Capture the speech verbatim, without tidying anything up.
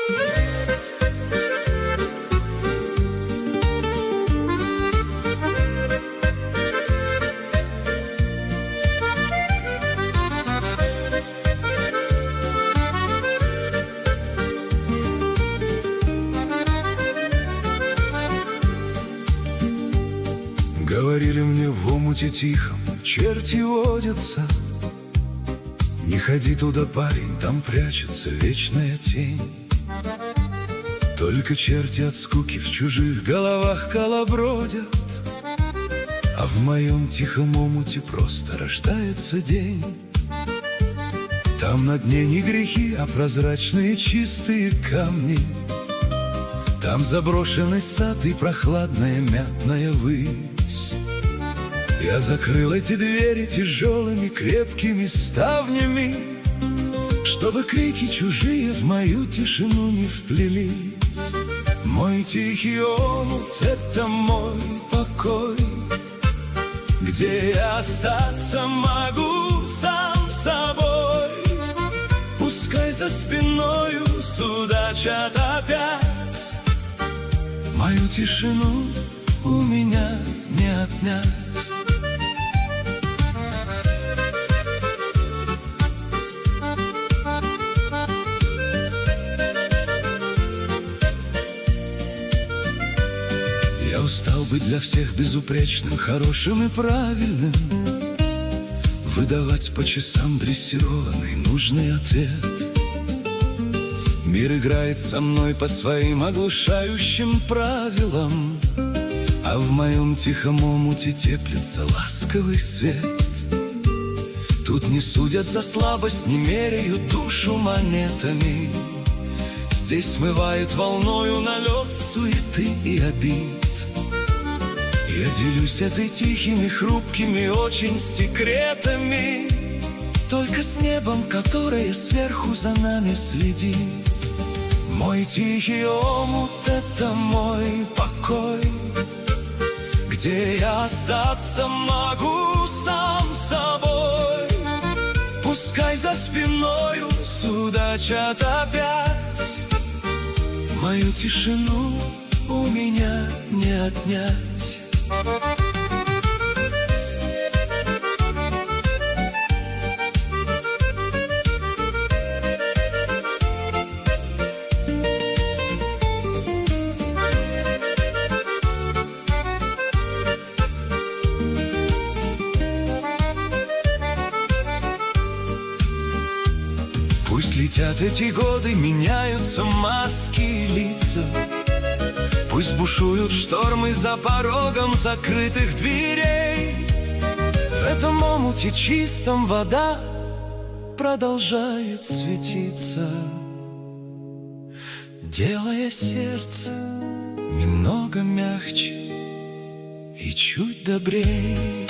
Говорили мне в омуте тихом, черти водятся. Не ходи туда, парень, там прячется вечная тень. Только черти от скуки в чужих головах колобродят, а в моем тихом омуте просто рождается день. Там на дне не грехи, а прозрачные чистые камни. Там заброшенный сад и прохладная мятная высь. Я закрыл эти двери тяжелыми крепкими ставнями, чтобы крики чужие в мою тишину не вплелись. Мой тихий омут — это мой покой, где я остаться могу сам собой. Пускай за спиною судачат опять, мою тишину у меня не отнять. Я устал быть для всех безупречным, хорошим и правильным, выдавать по часам дрессированный нужный ответ. Мир играет со мной по своим оглушающим правилам, а в моем тихом омуте теплится ласковый свет. Тут не судят за слабость, не меряют душу монетами. Здесь смывают волною налет суеты и обид. Я делюсь этой тихими, хрупкими очень секретами, только с небом, которое сверху за нами следит. Мой тихий омут — это мой покой, где я остаться могу сам собой. Пускай за спиною судачат опять, мою тишину у меня не отнять. Пусть летят эти годы, меняются маски и лица. Пусть бушуют штормы за порогом закрытых дверей. В этом омуте чистом вода продолжает светиться, делая сердце немного мягче и чуть добрей.